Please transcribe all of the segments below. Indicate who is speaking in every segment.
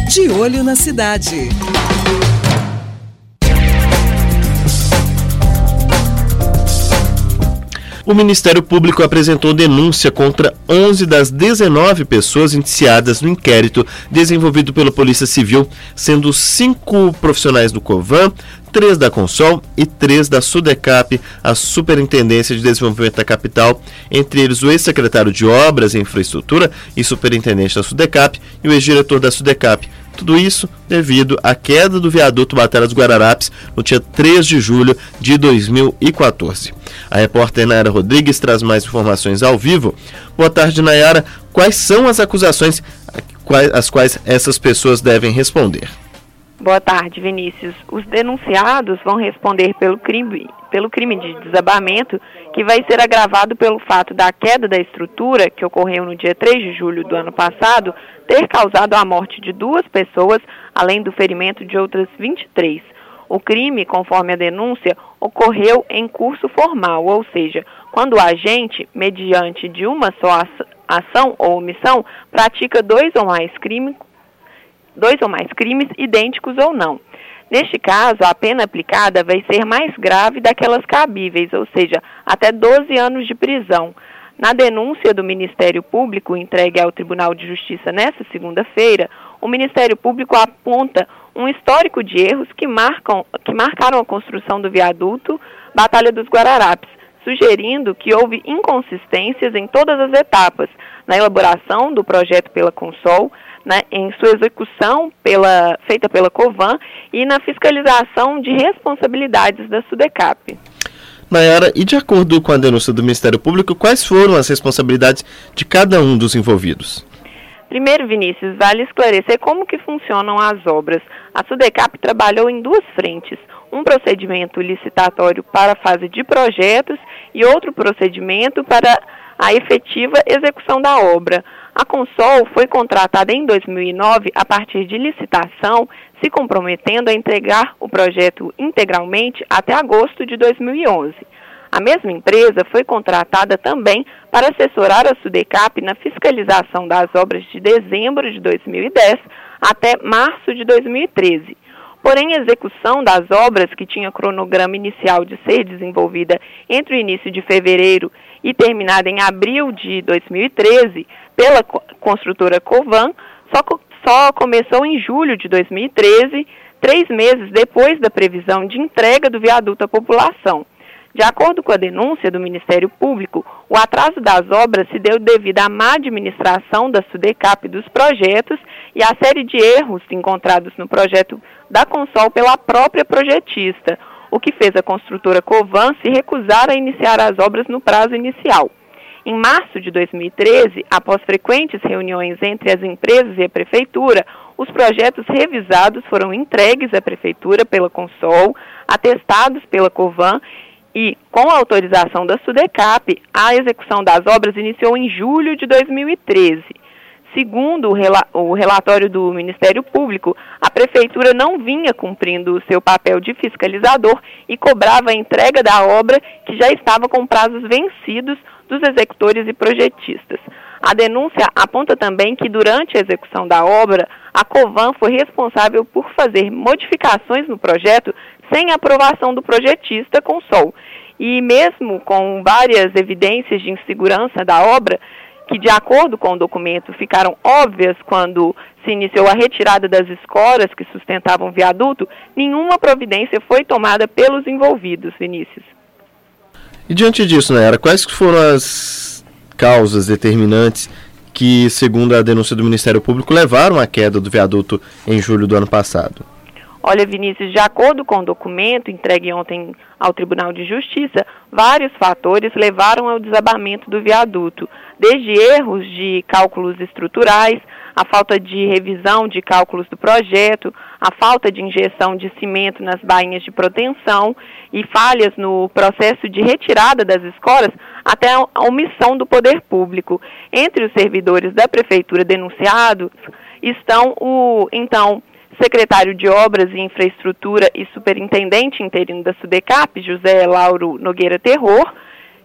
Speaker 1: De Olho na Cidade.
Speaker 2: O Ministério Público apresentou denúncia contra 11 das 19 pessoas indiciadas no inquérito desenvolvido pela Polícia Civil, sendo 5 profissionais do Covan, 3 da Consol e 3 da Sudecap, a Superintendência de Desenvolvimento da Capital, entre eles o ex-secretário de Obras e Infraestrutura e superintendente da Sudecap e o ex-diretor da Sudecap. Tudo isso devido à queda do viaduto Batalha dos Guararapes no dia 3 de julho de 2014. A repórter Nayara Rodrigues traz mais informações ao vivo. Boa tarde, Nayara. Quais são as acusações às quais essas pessoas devem responder?
Speaker 3: Boa tarde, Vinícius. Os denunciados vão responder pelo crime de desabamento, que vai ser agravado pelo fato da queda da estrutura, que ocorreu no dia 3 de julho do ano passado, ter causado a morte de 2 pessoas, além do ferimento de outras 23. O crime, conforme a denúncia, ocorreu em curso formal, ou seja, quando o agente, mediante de uma só ação ou omissão, pratica 2 ou mais crimes idênticos ou não. Neste caso, a pena aplicada vai ser mais grave daquelas cabíveis, ou seja, até 12 anos de prisão. Na denúncia do Ministério Público entregue ao Tribunal de Justiça nesta segunda-feira, o Ministério Público aponta um histórico de erros que marcaram a construção do viaduto Batalha dos Guararapes, sugerindo que houve inconsistências em todas as etapas, na elaboração do projeto pela Consol, em sua execução feita pela Covan e na fiscalização de responsabilidades da Sudecap.
Speaker 2: Nayara, e de acordo com a denúncia do Ministério Público, quais foram as responsabilidades de cada um dos envolvidos?
Speaker 3: Primeiro, Vinícius, vale esclarecer como que funcionam as obras. A Sudecap trabalhou em 2 frentes, um procedimento licitatório para a fase de projetos e outro procedimento para a efetiva execução da obra. A Consol foi contratada em 2009 a partir de licitação, se comprometendo a entregar o projeto integralmente até agosto de 2011. A mesma empresa foi contratada também para assessorar a Sudecap na fiscalização das obras de dezembro de 2010 até março de 2013. Porém, a execução das obras, que tinha cronograma inicial de ser desenvolvida entre o início de fevereiro e terminada em abril de 2013, pela construtora Covan, só começou em julho de 2013, 3 meses depois da previsão de entrega do viaduto à população. De acordo com a denúncia do Ministério Público, o atraso das obras se deu devido à má administração da Sudecap dos projetos e à série de erros encontrados no projeto da Consol pela própria projetista, o que fez a construtora Covan se recusar a iniciar as obras no prazo inicial. Em março de 2013, após frequentes reuniões entre as empresas e a Prefeitura, os projetos revisados foram entregues à Prefeitura pela Consol, atestados pela Covan e, com a autorização da Sudecap, a execução das obras iniciou em julho de 2013. Segundo o relatório do Ministério Público, a Prefeitura não vinha cumprindo o seu papel de fiscalizador e cobrava a entrega da obra, que já estava com prazos vencidos dos executores e projetistas. A denúncia aponta também que, durante a execução da obra, a Covan foi responsável por fazer modificações no projeto sem aprovação do projetista Consol. E mesmo com várias evidências de insegurança da obra, que, de acordo com o documento, ficaram óbvias quando se iniciou a retirada das escoras que sustentavam o viaduto, nenhuma providência foi tomada pelos envolvidos, Vinícius.
Speaker 2: E diante disso, Nayara, quais foram as causas determinantes que, segundo a denúncia do Ministério Público, levaram à queda do viaduto em julho do ano passado?
Speaker 3: Olha, Vinícius, de acordo com o documento entregue ontem ao Tribunal de Justiça, vários fatores levaram ao desabamento do viaduto, desde erros de cálculos estruturais, a falta de revisão de cálculos do projeto, a falta de injeção de cimento nas bainhas de proteção e falhas no processo de retirada das escoras, até a omissão do poder público. Entre os servidores da Prefeitura denunciados estão o, então, secretário de Obras e Infraestrutura e superintendente interino da Sudecap, José Lauro Nogueira Terror,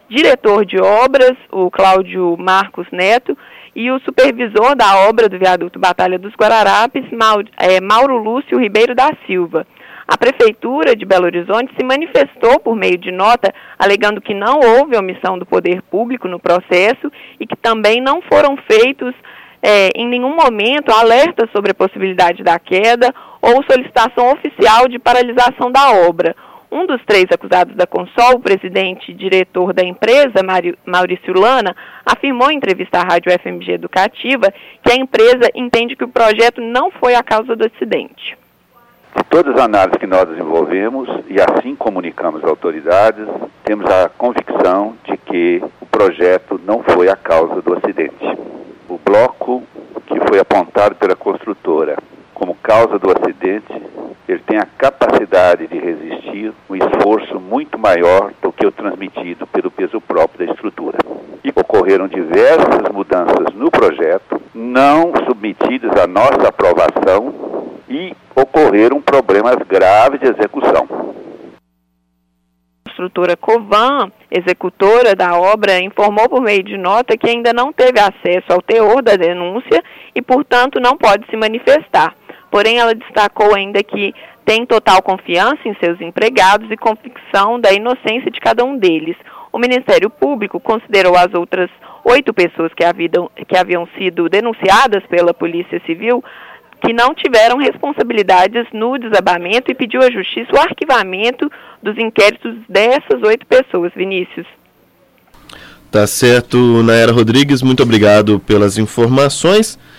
Speaker 3: diretor de obras, o Cláudio Marcos Neto, e o supervisor da obra do viaduto Batalha dos Guararapes, Mauro Lúcio Ribeiro da Silva. A Prefeitura de Belo Horizonte se manifestou por meio de nota, alegando que não houve omissão do poder público no processo e que também não foram feitos, em nenhum momento, alertas sobre a possibilidade da queda ou solicitação oficial de paralisação da obra. Um dos 3 acusados da Consol, o presidente e diretor da empresa, Maurício Lana, afirmou em entrevista à Rádio FMG Educativa que a empresa entende que o projeto não foi a causa do acidente.
Speaker 1: De todas as análises que nós desenvolvemos e assim comunicamos às autoridades, temos a convicção de que o projeto não foi a causa do acidente. O bloco que foi apontado pela construtora como causa do acidente, ele tem a capacidade de resistir um esforço muito maior do que o transmitido pelo peso próprio da estrutura. E ocorreram diversas mudanças no projeto, não submetidas à nossa aprovação, e ocorreram problemas graves de execução.
Speaker 3: A construtora Covan, executora da obra, informou por meio de nota que ainda não teve acesso ao teor da denúncia e, portanto, não pode se manifestar. Porém, ela destacou ainda que tem total confiança em seus empregados e convicção da inocência de cada um deles. O Ministério Público considerou as outras 8 pessoas que haviam sido denunciadas pela Polícia Civil que não tiveram responsabilidades no desabamento e pediu à Justiça o arquivamento dos inquéritos dessas 8 pessoas. Vinícius.
Speaker 2: Tá certo, Nayara Rodrigues, muito obrigado pelas informações.